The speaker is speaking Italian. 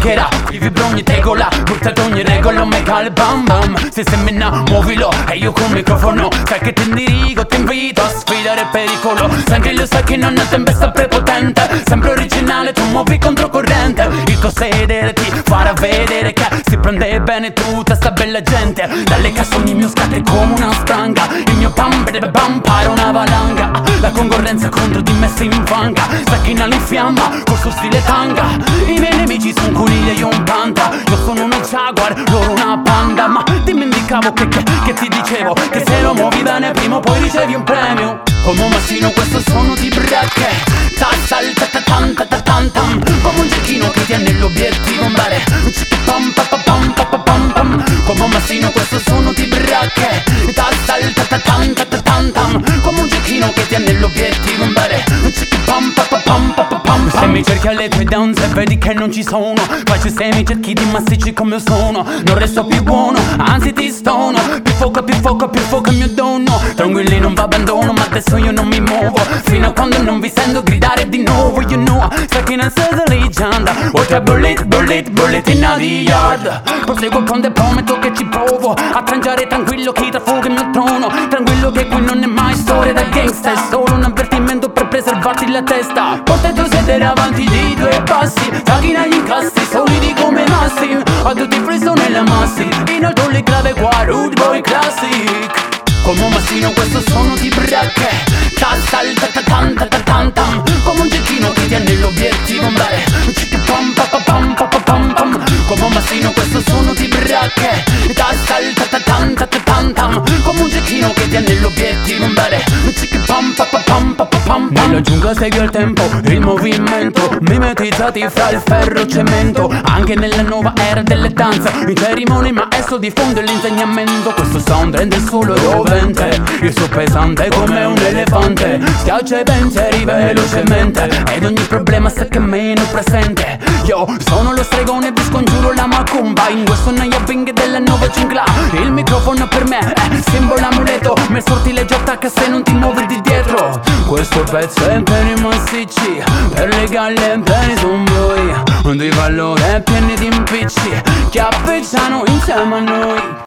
bloccherà, i vibra ogni tegola, buttato ogni regola, mega il bam bam. Se semina muovilo e io col microfono, sai che ti indirigo, ti invito a sfidare il pericolo. Sempre lo sai che non è tempesta prepotente, sempre originale, tu muovi controcorrente. Il tuo sedere ti farà vedere che si prende bene tutta sta bella gente. Dalle cassoni mio scade come una spranga, il mio pam pare una valanga. La concorrenza contro di me si infanga, sacchina l'infiamma col suo stile tanga. I miei nemici sono un coniglio e io un panda, io sono uno jaguar, loro una panda. Ma dimenticavo che ti dicevo, che se lo muovi bene prima o poi ricevi un premio. Come un massino questo suono ti bracche, tal ta ta tan ta ta tan tam. Come un giochino che tiene l'obiettivo un bare, pam pa pa pam pa pa pam pam. Come un massino questo suono ti bracche, tal ta ta tan ta ta tan tam. Come un giochino che tiene l'obiettivo un bare, pam pa pa pam pa pa pam. Se mi cerchi alle tue danze vedi che non ci sono, faccio se mi cerchi di massicci come io sono. Non resto più buono, anzi ti stono. Più foca il mio dono. Tranquilli non abbandono, ma adesso io non mi muovo fino a quando non vi sento gridare di nuovo. You know, sai che non sei leggenda, oltre bullet in the yard. Proseguo con te, prometto che ci provo a trangiare tranquillo chi trafuga il mio trono. Tranquillo che qui non è mai storia da gangster, è solo un avvertimento per preservarti la testa. Porta il tuo sedere avanti di 2 passi, tacchina gli incassi, solidi come massi. A tutti i free sono nella massi, in alto le clave qua, rude boy classic. Come un massino questo suono ti bracche, tal ta ta tan ta ta tan tam. Come un giochino che tiene l'obiettivo un bare, pam pa pa pam pa pa pam pam. Come un massino questo suono ti bracche, tal ta ta tan ta ta tan tam. Come un giochino che tiene l'obiettivo un bare, pam pa pa pam pa pa pam. Nella giungla segui il tempo, il movimento, mimetizzati fra il ferro e cemento. Anche nella nuova era delle danze, in cerimonie maestro diffonde l'insegnamento. Questo sound rende solo rovente, il suo pesante come un elefante. Schiaccia i pensieri velocemente, ed ogni problema sa che è meno presente. Io sono lo stregone, vi scongiuro la macumba, in questo naia bing della nuova giungla. Il microfono per me è simbolo amuleto, mi sortile già attacca se non ti muovi di dietro. Questo pezzo è per i massicci, per le galle per i tomboy, di valore pieni di impicci che appicciano insieme a noi.